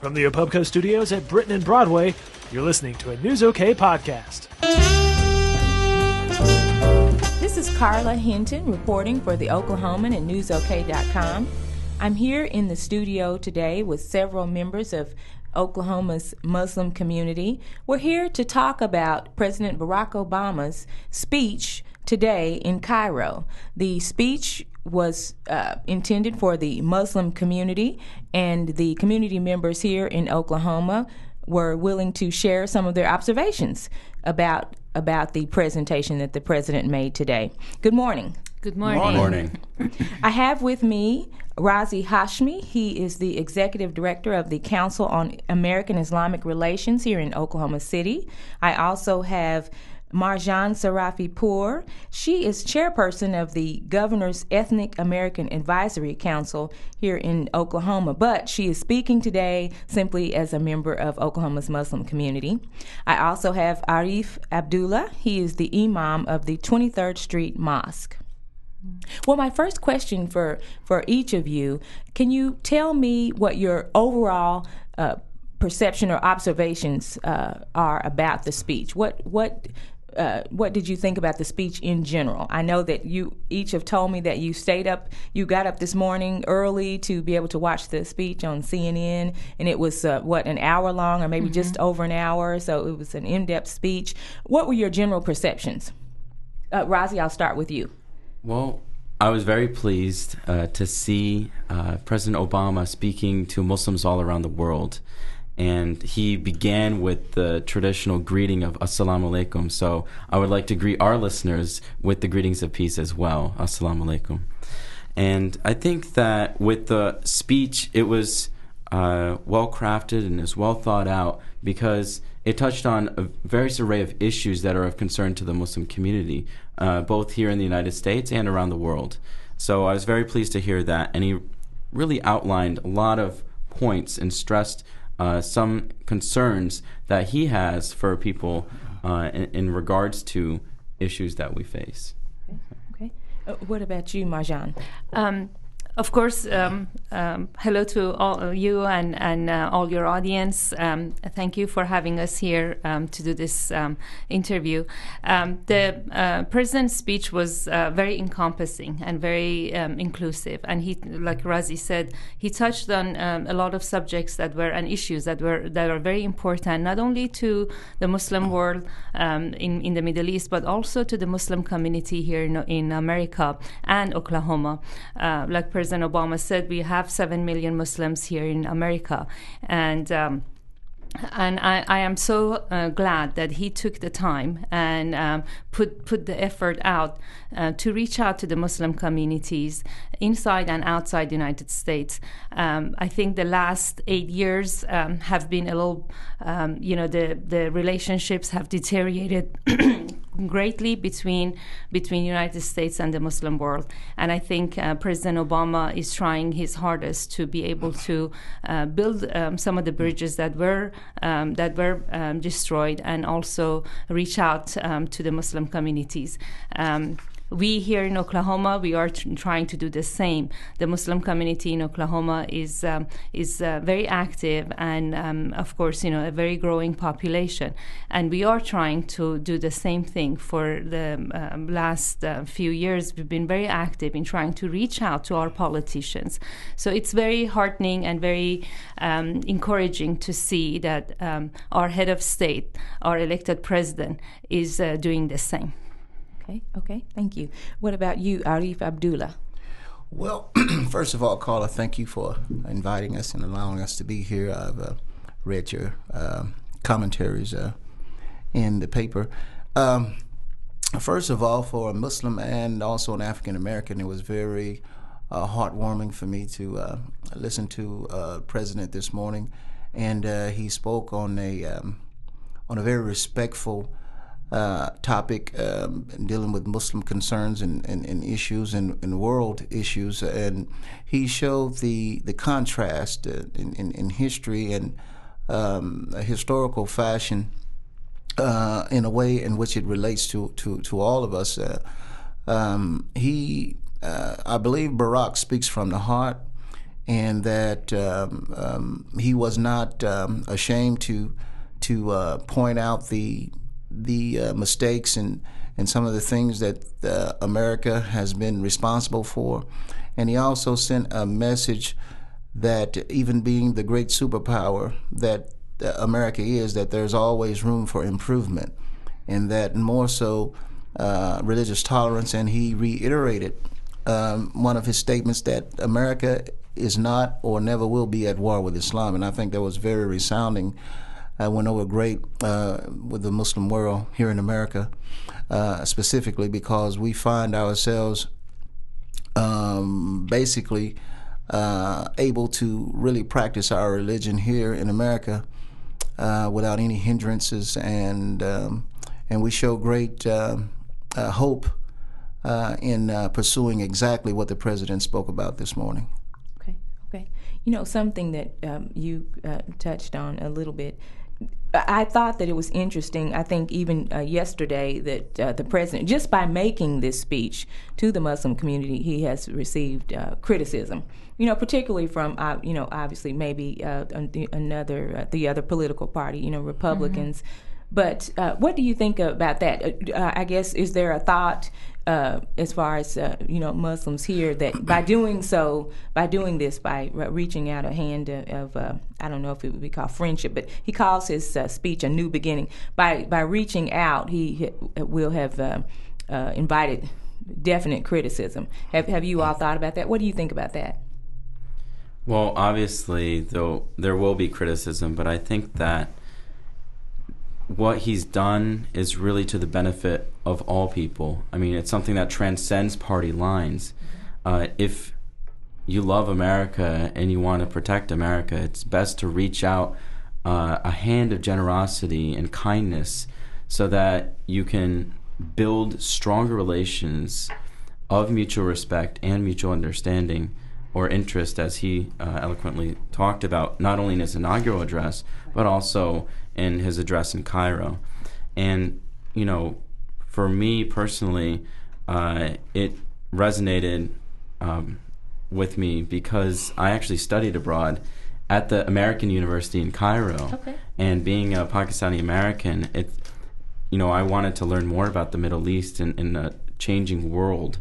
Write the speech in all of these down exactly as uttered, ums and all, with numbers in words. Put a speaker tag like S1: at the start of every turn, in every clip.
S1: From the Opubco studios at Britain and Broadway, you're listening to a News OK podcast.
S2: This is Carla Hinton reporting for the Oklahoman and News OK dot com. I'm here in the studio today with several members of Oklahoma's Muslim community. We're here to talk about President Barack Obama's speech today in Cairo. The speech was uh, intended for the Muslim community, and the community members here in Oklahoma were willing to share some of their observations about about the presentation that the president made today. Good morning.
S3: Good morning.
S4: Good morning.
S2: I have with me Razi Hashmi. He is the executive director of the Council on American Islamic Relations here in Oklahoma City. I also have Marjan Sarafi-Poor. She is chairperson of the Governor's Ethnic American Advisory Council here in Oklahoma, but she is speaking today simply as a member of Oklahoma's Muslim community. I also have Arif Abdullah. He is the imam of the twenty-third Street Mosque. Well, my first question for, for each of you, can you tell me what your overall uh, perception or observations uh, are about the speech? What what uh, what did you think about the speech in general? I know that you each have told me that you stayed up, you got up this morning early to be able to watch the speech on C N N, and it was, uh, what, an hour long or maybe mm-hmm. just over an hour, so it was an in-depth speech. What were your general perceptions? Uh, Razi, I'll start with you.
S4: Well, I was very pleased uh, to see uh, President Obama speaking to Muslims all around the world. And he began with the traditional greeting of Assalamu alaikum. So I would like to greet our listeners with the greetings of peace as well. Assalamu alaikum. And I think that with the speech, it was uh, well crafted and it was well thought out because it touched on a various array of issues that are of concern to the Muslim community, uh, both here in the United States and around the world. So I was very pleased to hear that. And he really outlined a lot of points and stressed Uh, some concerns that he has for people uh, in, in regards to issues that we face.
S2: Okay. okay. Uh, what about you, Marjan?
S3: Um, of course, um, um, hello to all of you and, and uh, all your audience. Um, thank you for having us here um, to do this um, interview. Um, the uh, president's speech was uh, very encompassing and very um, inclusive. And he, like Razi said, he touched on um, a lot of subjects that were and issues that were that are very important, not only to the Muslim world um, in, in the Middle East, but also to the Muslim community here in, in America and Oklahoma. Uh, like President Obama said, we have seven million Muslims here in America, and um, and I, I am so uh, glad that he took the time and um, put put the effort out uh, to reach out to the Muslim communities inside and outside the United States. Um, I think the last eight years um, have been a little, um, you know, the the relationships have deteriorated greatly between between United States and the Muslim world, and I think uh, President Obama is trying his hardest to be able to uh, build um, some of the bridges that were um, that were um, destroyed, and also reach out um, to the Muslim communities. Um, We here in Oklahoma, we are t- trying to do the same. The Muslim community in Oklahoma is um, is uh, very active, and um, of course, you know, a very growing population. And we are trying to do the same thing. For the um, last uh, few years, we've been very active in trying to reach out to our politicians. So it's very heartening and very um, encouraging to see that um, our head of state, our elected president, is uh, doing the same.
S2: Okay, okay, thank you. What about you, Arif Abdullah?
S5: Well, first of all, Carla, thank you for inviting us and allowing us to be here. I've uh, read your uh, commentaries uh, in the paper. Um, first of all, for a Muslim and also an African American, it was very uh, heartwarming for me to uh, listen to uh, President this morning, and uh, he spoke on a um, on a very respectful Uh, topic um, dealing with Muslim concerns and, and, and issues and, and world issues, and he showed the the contrast uh, in, in, in history and um, a historical fashion uh, in a way in which it relates to, to, to all of us. Uh, um, he, uh, I believe Barack speaks from the heart, and that um, um, he was not um, ashamed to to uh, point out the the uh, mistakes and, and some of the things that uh, America has been responsible for. And he also sent a message that even being the great superpower that uh, America is, that there's always room for improvement, and that more so uh, religious tolerance. And he reiterated um, one of his statements that America is not or never will be at war with Islam. And I think that was very resounding. I went over great uh, with the Muslim world here in America, uh, specifically because we find ourselves um, basically uh, able to really practice our religion here in America uh, without any hindrances, and um, and we show great uh, uh, hope uh, in uh, pursuing exactly what the president spoke about this morning.
S2: Okay, okay. You know, something that um, you uh, touched on a little bit, I thought that it was interesting. I think even uh, yesterday that uh, the president, just by making this speech to the Muslim community, he has received uh, criticism. You know, particularly from, uh, you know, obviously maybe uh, another, uh, the other political party, you know, Republicans. Mm-hmm. But uh, what do you think about that? Uh, I guess, is there a thought uh, as far as, uh, you know, Muslims here that by doing so, by doing this, by reaching out a hand of, of uh, I don't know if it would be called friendship, but he calls his uh, speech a new beginning. By by reaching out, he will have uh, uh, invited definite criticism. Have Have you all thought about that? What do you think about that?
S4: Well, obviously, though, there will be criticism, but I think that what he's done is really to the benefit of all people. I mean, it's something that transcends party lines. Uh, if you love America and you want to protect America, it's best to reach out uh, a hand of generosity and kindness so that you can build stronger relations of mutual respect and mutual understanding or interest, as he uh, eloquently talked about, not only in his inaugural address, but also in his address in Cairo. And, you know, for me personally, uh, it resonated um, with me because I actually studied abroad at the American University in Cairo.
S2: Okay.
S4: And being a Pakistani American, it, you know, I wanted to learn more about the Middle East in, in a changing world.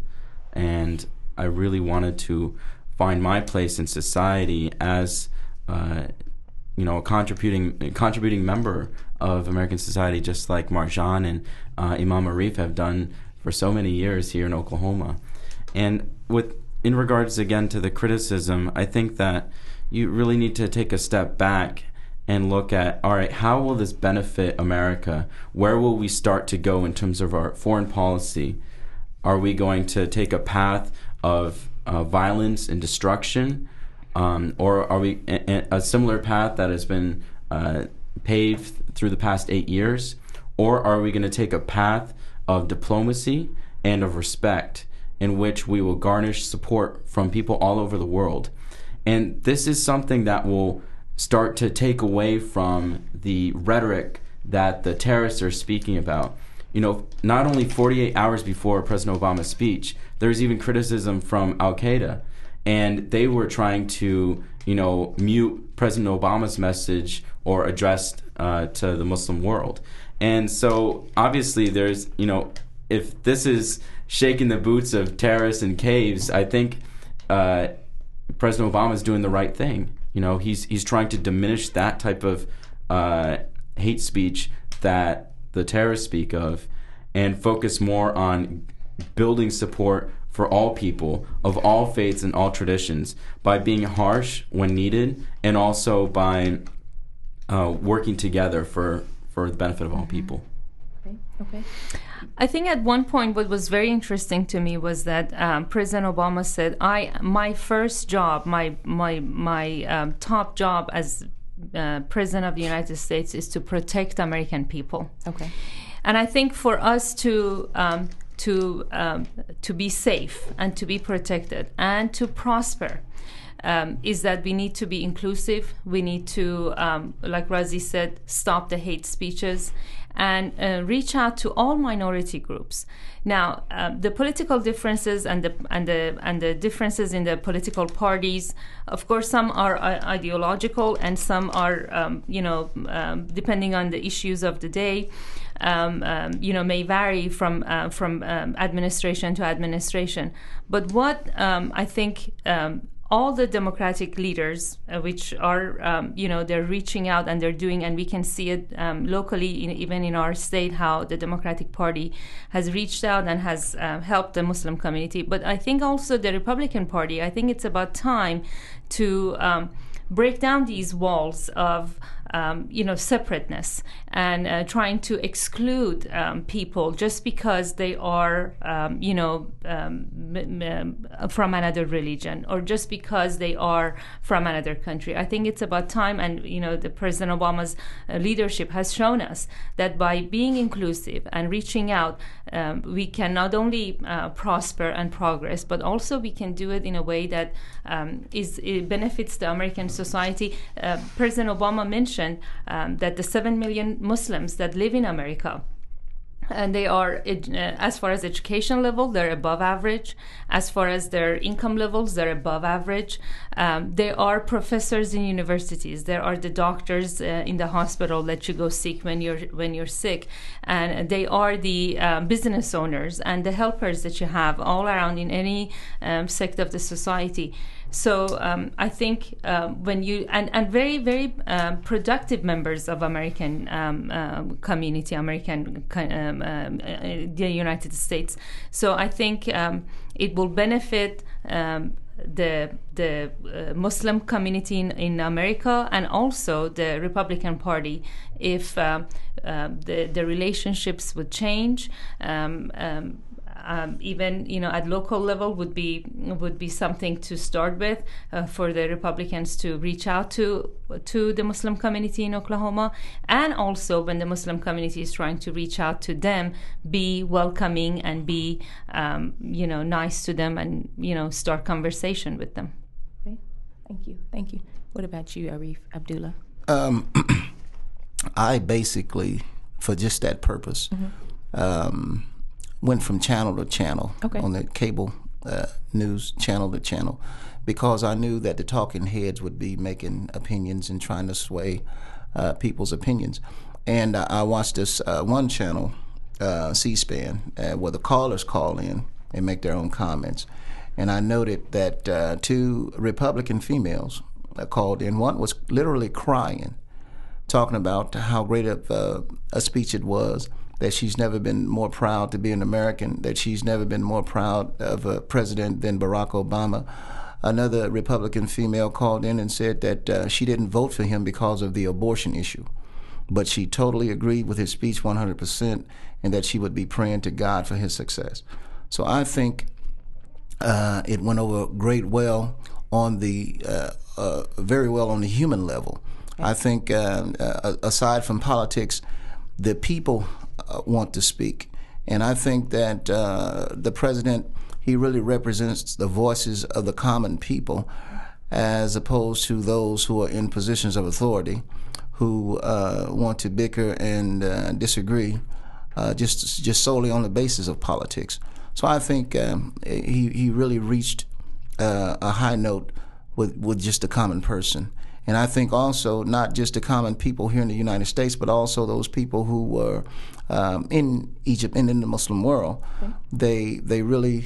S4: And I really wanted to find my place in society as uh, you know, a contributing contributing member of American society, just like Marjan and uh, Imam Arif have done for so many years here in Oklahoma. And with in regards again to the criticism, I think that you really need to take a step back and look at, all right, how will this benefit America? Where will we start to go in terms of our foreign policy? Are we going to take a path of uh, violence and destruction? Um, or are we a, a similar path that has been uh, paved through the past eight years? Or are we going to take a path of diplomacy and of respect in which we will garnish support from people all over the world? And this is something that will start to take away from the rhetoric that the terrorists are speaking about. You know, not only forty-eight hours before President Obama's speech, there's even criticism from Al-Qaeda. And they were trying to, you know, mute President Obama's message or address uh, to the Muslim world. And so, obviously, there's, you know, if this is shaking the boots of terrorists in caves, I think uh, President Obama is doing the right thing. You know, he's he's trying to diminish that type of uh, hate speech that the terrorists speak of and focus more on building support for all people of all faiths and all traditions by being harsh when needed, and also by uh, working together for, for the benefit of all people.
S2: Okay. Okay.
S3: I think at one point what was very interesting to me was that um, President Obama said, "I my first job, my my my um, top job as uh, President of the United States is to protect American people."
S2: Okay.
S3: And I think for us to um, to um, to be safe and to be protected and to prosper um, is that we need to be inclusive. We need to, um, like Razi said, stop the hate speeches, and uh, reach out to all minority groups. Now, uh, the political differences and the and the and the differences in the political parties, of course, some are uh, ideological and some are, um, you know, um, depending on the issues of the day. Um, um, you know, may vary from uh, from um, administration to administration. But what um, I think um, all the democratic leaders, uh, which are, um, you know, they're reaching out and they're doing, and we can see it um, locally, in, even in our state, how the Democratic Party has reached out and has uh, helped the Muslim community. But I think also the Republican Party, I think it's about time to um, break down these walls of Um, you know, separateness and uh, trying to exclude um, people just because they are, um, you know, um, m- m- from another religion or just because they are from another country. I think it's about time, and you know, the President Obama's uh, leadership has shown us that by being inclusive and reaching out, um, we can not only uh, prosper and progress, but also we can do it in a way that um, is it benefits the American society. Uh, President Obama mentioned Um, that the seven million Muslims that live in America, and they are, uh, as far as education level, they're above average. As far as their income levels, they're above average. Um, they are professors in universities. There are the doctors uh, in the hospital that you go seek when you're when you're sick, and they are the uh, business owners and the helpers that you have all around in any um, sect of the society. So um, I think um, when you and, and very very um, productive members of American um, um, community, American um, um, uh, the United States. So I think um, it will benefit um, the the uh, Muslim community in, in America and also the Republican Party if um, uh, the the relationships would change. Um, um, Um, even you know at local level would be would be something to start with uh, for the Republicans to reach out to to the Muslim community in Oklahoma, and also when the Muslim community is trying to reach out to them, be welcoming and be um, you know nice to them and you know start conversation with them.
S2: Okay, thank you, thank you. What about you, Arif Abdullah?
S5: Um, I basically, for just that purpose. Mm-hmm. Um, went from channel to channel
S2: okay.
S5: on the cable uh, news channel to channel because I knew that the talking heads would be making opinions and trying to sway uh, people's opinions. And uh, I watched this uh, one channel, uh, C-SPAN, uh, where the callers call in and make their own comments. And I noted that uh, two Republican females uh, called in. One was literally crying, talking about how great of uh, a speech it was, that she's never been more proud to be an American, that she's never been more proud of a president than Barack Obama. Another Republican female called in and said that uh, she didn't vote for him because of the abortion issue, but she totally agreed with his speech one hundred percent and that she would be praying to God for his success. So I think uh, it went over great well on the, uh, uh, very well on the human level. I think uh, uh, aside from politics, the people Uh, want to speak. And I think that uh, the president, he really represents the voices of the common people as opposed to those who are in positions of authority who uh, want to bicker and uh, disagree uh, just just solely on the basis of politics. So I think um, he, he really reached uh, a high note with, with just the common person. And I think also not just the common people here in the United States, but also those people who were um, in Egypt and in the Muslim world. Okay. They they really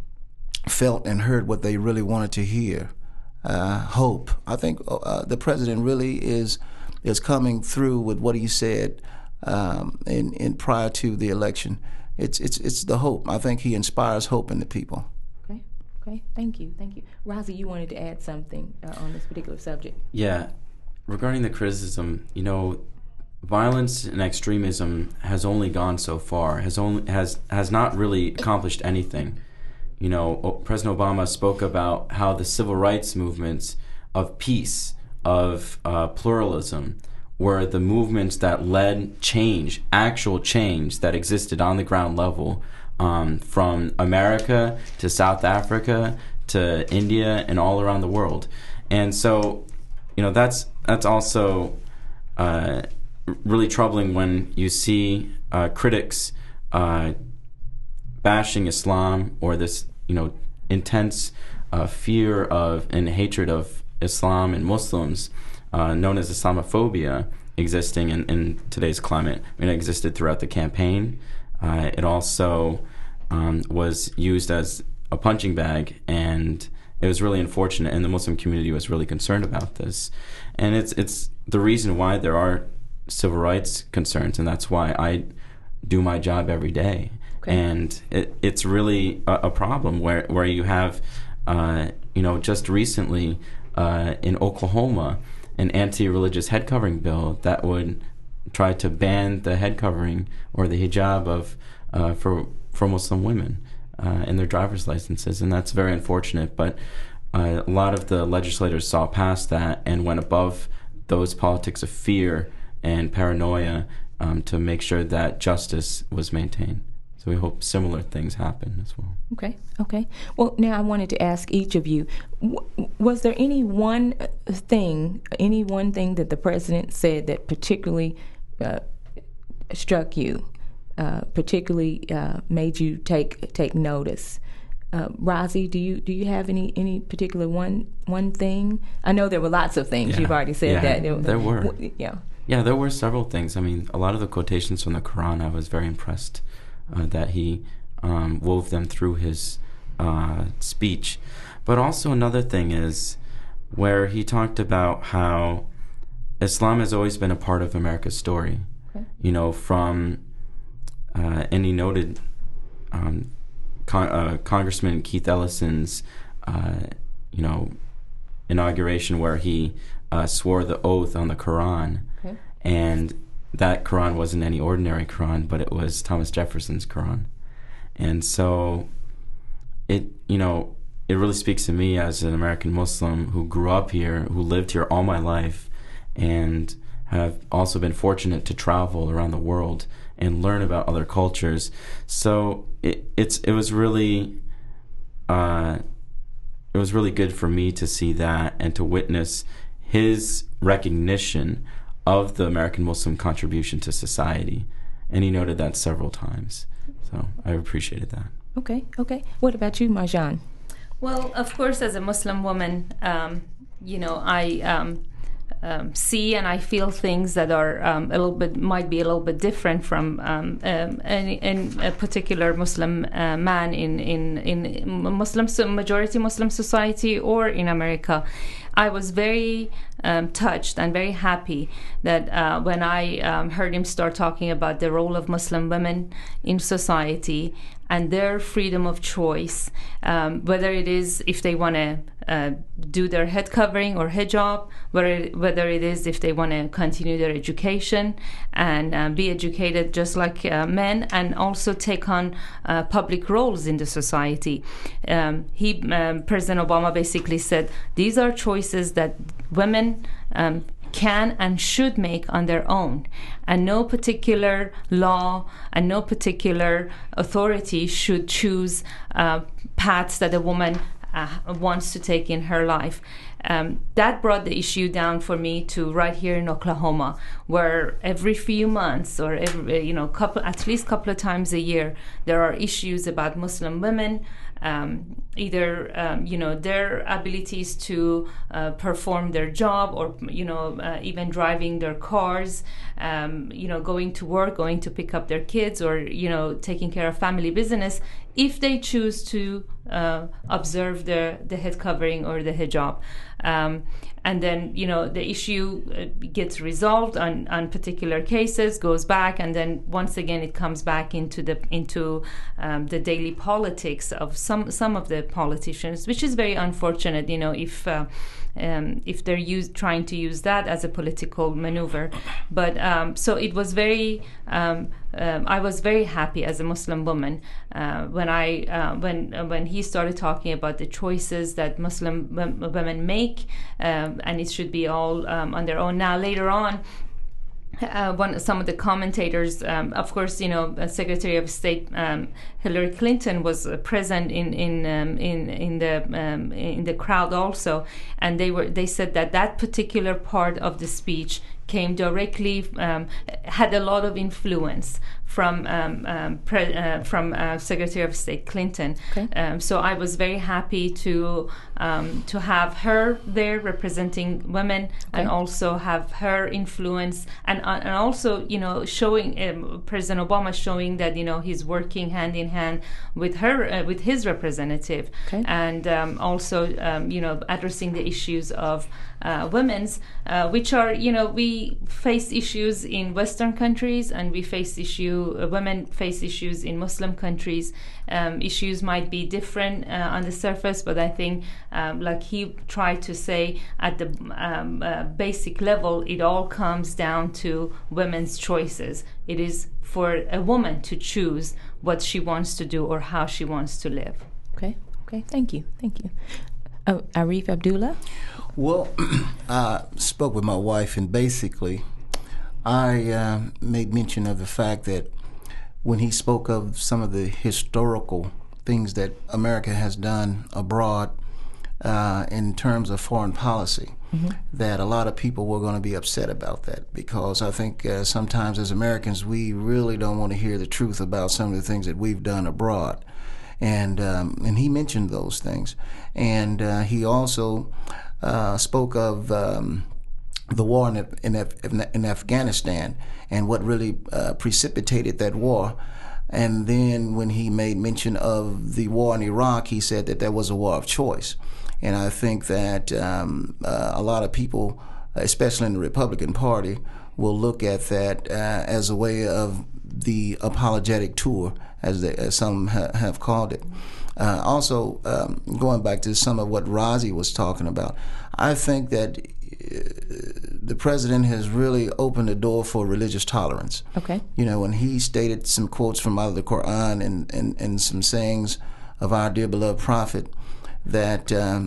S5: felt and heard what they really wanted to hear. Uh, hope. I think uh, the president really is is coming through with what he said um, in, in prior to the election. It's it's it's the hope. I think he inspires hope in the people.
S2: Okay, thank you, thank you. Razi, you wanted to add something uh, on this particular subject.
S4: Yeah, regarding the criticism, you know, violence and extremism has only gone so far, has only has has not really accomplished anything. You know, President Obama spoke about how the civil rights movements of peace, of uh, pluralism, were the movements that led change, actual change that existed on the ground level. Um, from America to South Africa to India and all around the world. And so, you know, that's that's also uh, really troubling when you see uh, critics uh, bashing Islam, or this, you know, intense uh, fear of and hatred of Islam and Muslims, uh, known as Islamophobia, existing in, in today's climate. I mean, it existed throughout the campaign. Uh, it also um, was used as a punching bag, and it was really unfortunate, and the Muslim community was really concerned about this. And it's it's the reason why there are civil rights concerns, and that's why I do my job every day. Okay. And it, it's really a, a problem where, where you have, uh, you know, just recently uh, in Oklahoma, an anti-religious head covering bill that would try to ban the head covering or the hijab of uh, for for Muslim women uh, in their driver's licenses, and that's very unfortunate. But uh, a lot of the legislators saw past that and went above those politics of fear and paranoia um, to make sure that justice was maintained. So we hope similar things happen as well.
S2: Okay, okay. Well, now I wanted to ask each of you, w- was there any one thing, any one thing that the president said that particularly uh, struck you, uh, particularly uh, made you take take notice? Uh, Rozzy, do you do you have any, any particular one one thing? I know there were lots of things.
S4: Yeah.
S2: You've already said
S4: yeah,
S2: that. There,
S4: there were.
S2: W- yeah.
S4: Yeah, there were several things. I mean, a lot of the quotations from the Quran, I was very impressed uh, that he um, wove them through his uh, speech. But also another thing is where he talked about how Islam has always been a part of America's story. Okay. You know, from, uh, and he noted um, Con- uh, Congressman Keith Ellison's, uh, you know, inauguration where he uh, swore the oath on the Quran. Okay. And that Quran wasn't any ordinary Quran, but it was Thomas Jefferson's Quran. And so it, you know, it really speaks to me as an American Muslim who grew up here, who lived here all my life, and have also been fortunate to travel around the world and learn about other cultures. So it, it's it was really uh, it was really good for me to see that and to witness his recognition of the American Muslim contribution to society. And he noted that several times. So I appreciated that.
S2: Okay, okay. What about you, Marjan?
S3: Well, of course, as a Muslim woman, um, you know, I um, um, see and I feel things that are um, a little bit, might be a little bit different from um, um, any, in a particular Muslim uh, man in, in, in Muslim, majority Muslim society or in America. I was very um, touched and very happy that uh, when I um, heard him start talking about the role of Muslim women in society and their freedom of choice, um, whether it is if they want to uh, do their head covering or hijab, whether, whether it is if they want to continue their education and uh, be educated just like uh, men, and also take on uh, public roles in the society. Um, he, um, President Obama basically said, these are choices that women um, can and should make on their own, and no particular law and no particular authority should choose uh, paths that a woman uh, wants to take in her life. Um, that brought the issue down for me to right here in Oklahoma, where every few months or every, you know, couple, at least a couple of times a year, there are issues about Muslim women, um, either um, you know, their abilities to uh, perform their job, or you know, uh, even driving their cars, um, you know, going to work, going to pick up their kids, or you know, taking care of family business, if they choose to uh, observe the the head covering or the hijab. Um, and then, you know, the issue uh, gets resolved on, on particular cases, goes back, and then once again it comes back into the into um, the daily politics of some some of the politicians, which is very unfortunate. You know, if uh, um, if they're use, trying to use that as a political maneuver. But um, so it was very. Um, Um, I was very happy as a Muslim woman uh, when I uh, when uh, when he started talking about the choices that Muslim w- women make, um, and it should be all um, on their own. Now later on, uh, one some of the commentators, um, of course, you know, uh, Secretary of State um, Hillary Clinton was uh, present in in um, in in the um, in the crowd also, and they were they said that that particular part of the speech came directly, um, had a lot of influence from um, um, pre- uh, from uh, Secretary of State Clinton.
S2: Okay.
S3: Um, so I was very happy to um, to have her there representing women,
S2: Okay.
S3: and also have her influence, and uh, and also you know showing um, President Obama showing that you know he's working hand in hand with her uh, with his representative,
S2: Okay.
S3: and um, also um, you know addressing the issues of uh, women's, uh, which are you know we face issues in Western countries, and we face issue uh, women face issues in Muslim countries. Um, issues might be different uh, on the surface, but I think, um, like he tried to say, at the um, uh, basic level, it all comes down to women's choices. It is for a woman to choose what she wants to do or how she wants to live.
S2: Okay. Okay. Thank you. Thank you. Uh, Arif Abdullah.
S5: Well, I spoke with my wife, and basically, I uh, made mention of the fact that when he spoke of some of the historical things that America has done abroad uh, in terms of foreign policy, mm-hmm. that a lot of people were going to be upset about that, because I think uh, sometimes as Americans we really don't want to hear the truth about some of the things that we've done abroad. And um, and he mentioned those things. And uh, he also uh, spoke of um, the war in, in, in Afghanistan and what really uh, precipitated that war. And then when he made mention of the war in Iraq, he said that that was a war of choice. And I think that um, uh, a lot of people, especially in the Republican Party, will look at that uh, as a way of the apologetic tour, as, they, as some ha- have called it. Uh, also, um, going back to some of what Razi was talking about, I think that the president has really opened the door for religious tolerance.
S2: Okay.
S5: You know, when he stated some quotes from out of the Quran and, and, and some sayings of our dear beloved prophet, that um,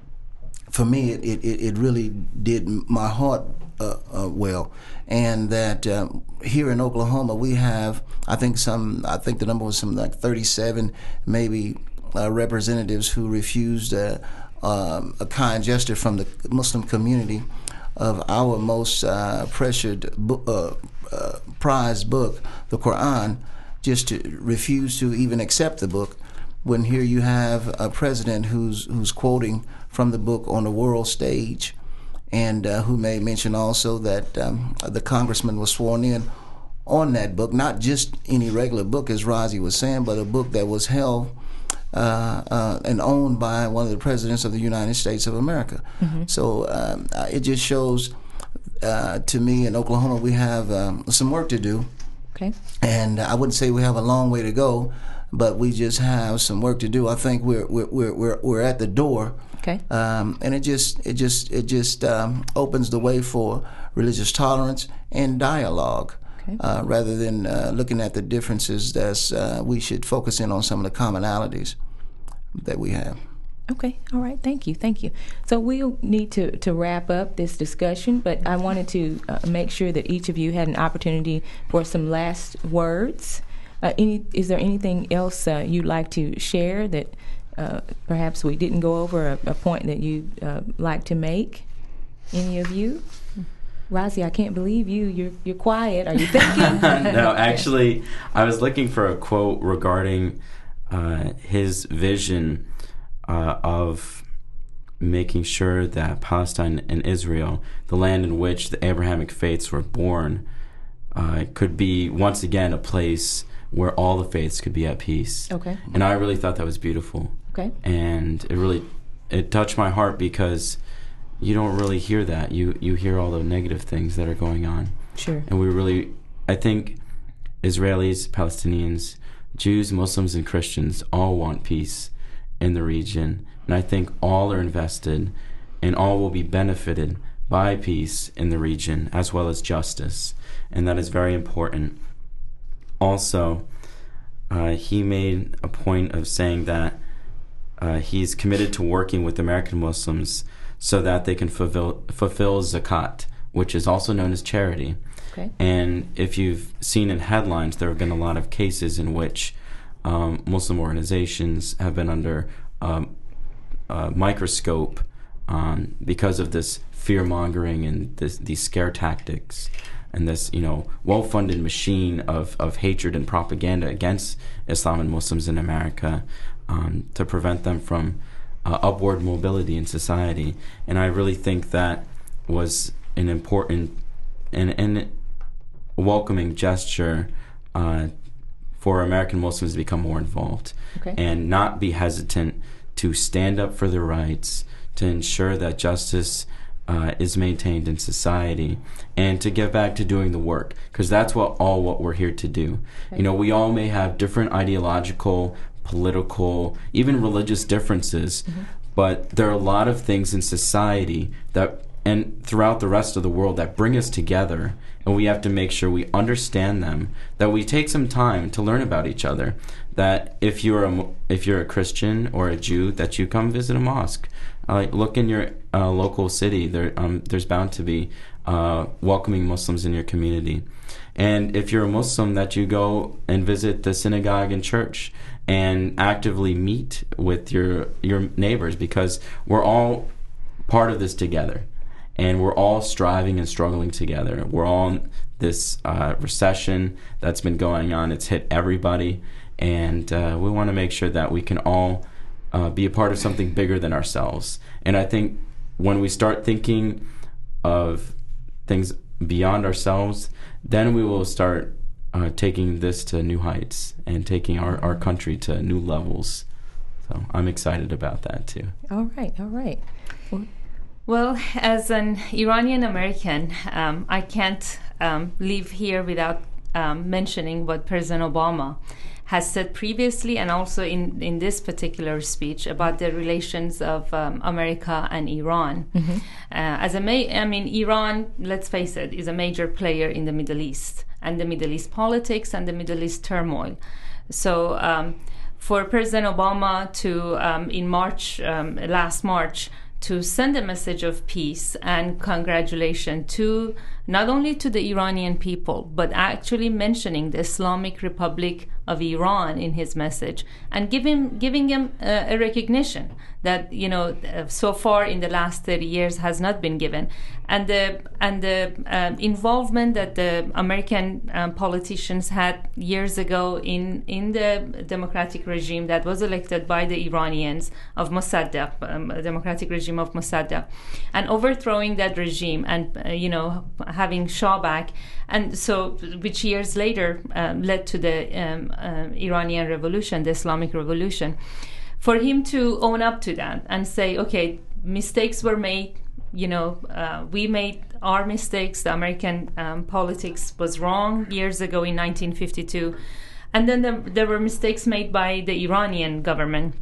S5: for me it, it, it really did my heart uh, uh, well. And that um, here in Oklahoma we have, I think some, I think the number was some like thirty-seven maybe uh, representatives who refused uh, um, a kind gesture from the Muslim community of our most uh, pressured, book, uh, uh, prized book, the Quran, just to refuse to even accept the book. When here you have a president who's who's quoting from the book on the world stage, and uh, who made mention also that um, the congressman was sworn in on that book, not just any regular book, as Razi was saying, but a book that was held uh, uh, and owned by one of the presidents of the United States of America. Mm-hmm. So um, it just shows uh, to me in Oklahoma we have um, some work to do.
S2: Okay.
S5: And I wouldn't say we have a long way to go, but we just have some work to do. I think we're we're we're we're, we're at the door.
S2: Okay.
S5: Um, and it just it just it just um, opens the way for religious tolerance and dialogue. Okay. Uh, rather than uh, looking at the differences, that's uh, we should focus in on some of the commonalities that we have.
S2: Okay. All right. Thank you. Thank you. So we'll need to, to wrap up this discussion, but I wanted to uh, make sure that each of you had an opportunity for some last words. Uh, any, is there anything else uh, you'd like to share that uh, perhaps we didn't go over, a, a point that you'd uh, like to make? Any of you? Razi, I can't believe you. You're you're quiet. Are you thinking?
S4: No, actually, I was looking for a quote regarding uh, his vision uh, of making sure that Palestine and Israel, the land in which the Abrahamic faiths were born, uh, could be once again a place where all the faiths could be at peace.
S2: Okay.
S4: And I really thought that was beautiful.
S2: Okay.
S4: And it really it touched my heart, because you don't really hear that. You you hear all the negative things that are going on.
S2: Sure.
S4: And we really, I think Israelis, Palestinians, Jews, Muslims, and Christians all want peace in the region. And I think all are invested, and all will be benefited by peace in the region, as well as justice. And that is very important. Also, uh, he made a point of saying that uh, he's committed to working with American Muslims so that they can fulfill, fulfill zakat, which is also known as charity.
S2: Okay.
S4: And if you've seen in headlines, there have been a lot of cases in which um, Muslim organizations have been under um, a microscope um, because of this fear mongering and this, these scare tactics and this, you know, well-funded machine of, of hatred and propaganda against Islam and Muslims in America um, to prevent them from uh, upward mobility in society. And I really think that was an important and, and welcoming gesture uh, for American Muslims to become more involved
S2: Okay.
S4: and not be hesitant to stand up for their rights, to ensure that justice uh, is maintained in society, and to get back to doing the work, because that's what all what we're here to do.
S2: Okay.
S4: You know, we all may have different ideological, political, even religious differences,
S2: Mm-hmm.
S4: but there are a lot of things in society that and throughout the rest of the world that bring us together, and we have to make sure we understand them, that we take some time to learn about each other, that if you're a, if you're a Christian or a Jew, that you come visit a mosque. Uh, look in your uh, local city, there, um, there's bound to be uh, welcoming Muslims in your community. And if you're a Muslim, that you go and visit the synagogue and church and actively meet with your your neighbors, because we're all part of this together. And we're all striving and struggling together. We're all in this uh, recession that's been going on. It's hit everybody. And uh, we want to make sure that we can all uh, be a part of something bigger than ourselves. And I think when we start thinking of things beyond ourselves, then we will start uh, taking this to new heights and taking our, our country to new levels. So I'm excited about that too.
S2: All right, all right. Well,
S3: Well, as an Iranian American, um, I can't um, leave here without um, mentioning what President Obama has said previously, and also in, in this particular speech, about the relations of um, America and Iran. Mm-hmm. Uh, as a ma- I mean, Iran, let's face it, is a major player in the Middle East, and the Middle East politics and the Middle East turmoil. So um, for President Obama to, um, in March, um, last March, to send a message of peace and congratulation to not only to the Iranian people, but actually mentioning the Islamic Republic of Iran in his message, and giving giving him uh, a recognition that, you know, so far in the last thirty years has not been given, and the and the uh, involvement that the American um, politicians had years ago in in the democratic regime that was elected by the Iranians of Mossadegh, um, democratic regime of Mossadegh, and overthrowing that regime, and uh, you know, having Shah back, and so which years later um, led to the um, uh, Iranian Revolution, the Islamic Revolution. For him to own up to that and say, okay, mistakes were made, you know, uh, we made our mistakes, the American um, politics was wrong years ago in nineteen fifty-two, and then there, there were mistakes made by the Iranian government.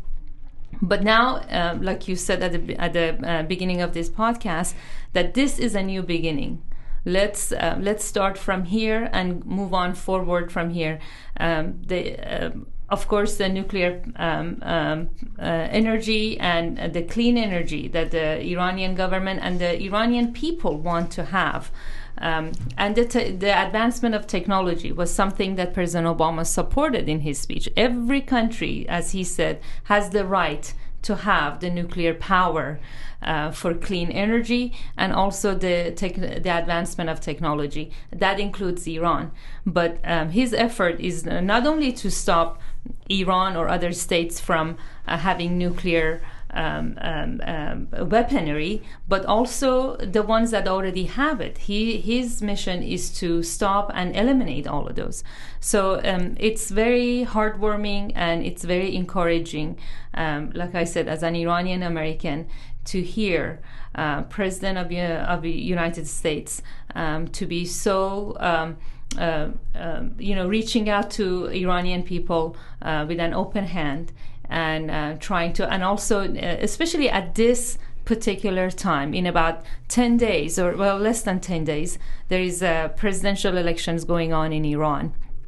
S3: But now, uh, like you said at the, at the uh, beginning of this podcast, that this is a new beginning. Let's uh, let's start from here and move on forward from here. Um, the uh, Of course, the nuclear um, um, uh, energy and uh, the clean energy that the Iranian government and the Iranian people want to have. Um, and the, te- the advancement of technology was something that President Obama supported in his speech. Every country, as he said, has the right to have the nuclear power uh, for clean energy, and also the tech- the advancement of technology. That includes Iran. But um, his effort is not only to stop Iran or other states from uh, having nuclear um, um, um, weaponry, but also the ones that already have it. He, his mission is to stop and eliminate all of those. So um, it's very heartwarming and it's very encouraging, um, like I said, as an Iranian American, to hear uh, President of, uh, of the United States um, to be so um, Uh, um, you know, reaching out to Iranian people uh, with an open hand, and uh, trying to, and also, uh, especially at this particular time, in about ten days, or well, less than ten days, there is uh, presidential elections going on in Iran.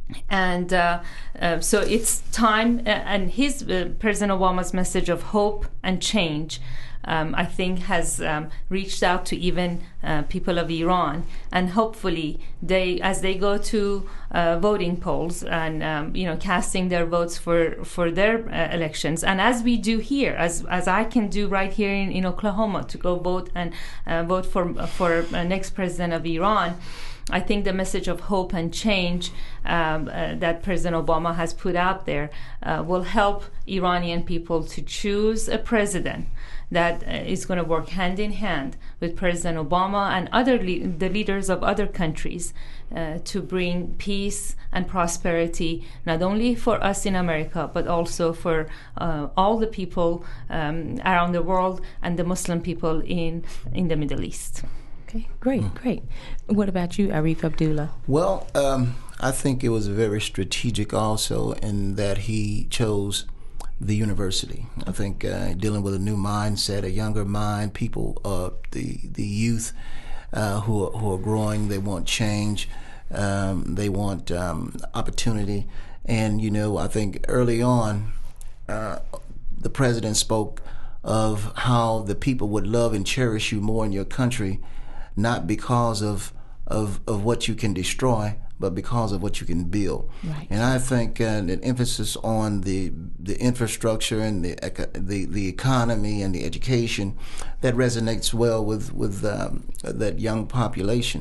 S3: And uh, uh, so it's time, uh, and his uh, President Obama's message of hope and change, um, I think, has um, reached out to even uh, people of Iran, and hopefully they, as they go to uh, voting polls and um, you know casting their votes for for their uh, elections, and as we do here, as as I can do right here in, in Oklahoma, to go vote and uh, vote for for uh, next president of Iran. I think the message of hope and change um, uh, that President Obama has put out there uh, will help Iranian people to choose a president that uh, is going to work hand in hand with President Obama and other le- the leaders of other countries uh, to bring peace and prosperity, not only for us in America, but also for uh, all the people um, around the world and the Muslim people in, in the Middle East.
S2: Okay, great, great. What about you, Arif Abdullah?
S5: Well, um, I think it was very strategic also in that he chose the university. I think uh, dealing with a new mindset, a younger mind, people, uh, the the youth uh, who are, who are growing, they want change, um, they want um, opportunity, and you know, I think early on, uh, the president spoke of how the people would love and cherish you more in your country, not because of, of of what you can destroy, but because of what you can build.
S2: Right.
S5: And I think uh, an emphasis on the the infrastructure and the the the economy and the education that resonates well with with um, that young population.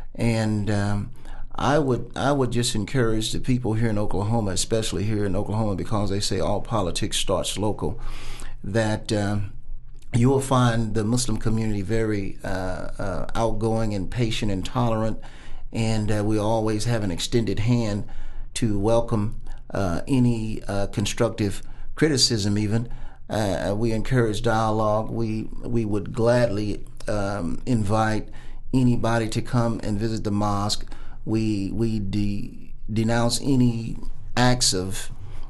S5: And um, I would I would just encourage the people here in Oklahoma, especially here in Oklahoma, because they say all politics starts local, that um, you will find the Muslim community very uh, uh, outgoing and patient and tolerant, and uh, we always have an extended hand to welcome uh, any uh, constructive criticism even. Uh, we encourage dialogue. We, we would gladly um, invite anybody to come and visit the mosque. We, we de- denounce any acts of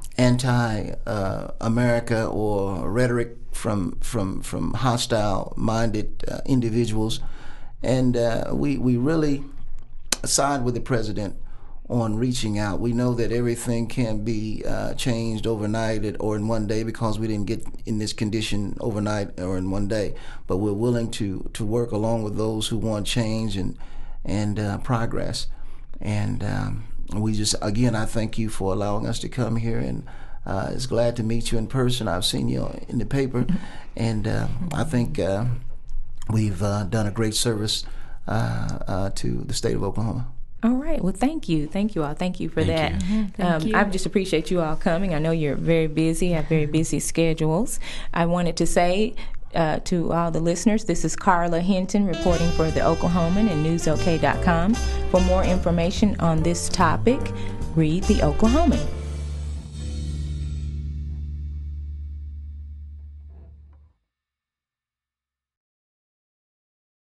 S5: anti-America uh, or rhetoric from from from hostile-minded uh, individuals, and uh, we we really side with the president on reaching out. We know that everything can be uh, changed overnight or in one day, because we didn't get in this condition overnight or in one day. But we're willing to to work along with those who want change and and uh, progress. And um, we just again, I thank you for allowing us to come here, and uh, it's glad to meet you in person. I've seen you in the paper, and uh, I think uh, we've uh, done a great service uh, uh, to the state of Oklahoma.
S2: All right. Well, thank you. Thank you all. Thank you for
S4: Thank
S2: that.
S4: you.
S3: Mm-hmm. Thank
S2: um,
S3: you.
S2: I just appreciate you all coming. I know you're very busy, have very busy schedules. I wanted to say uh, to all the listeners, this is Carla Hinton reporting for The Oklahoman and news o k dot com. For more information on this topic, read The Oklahoman.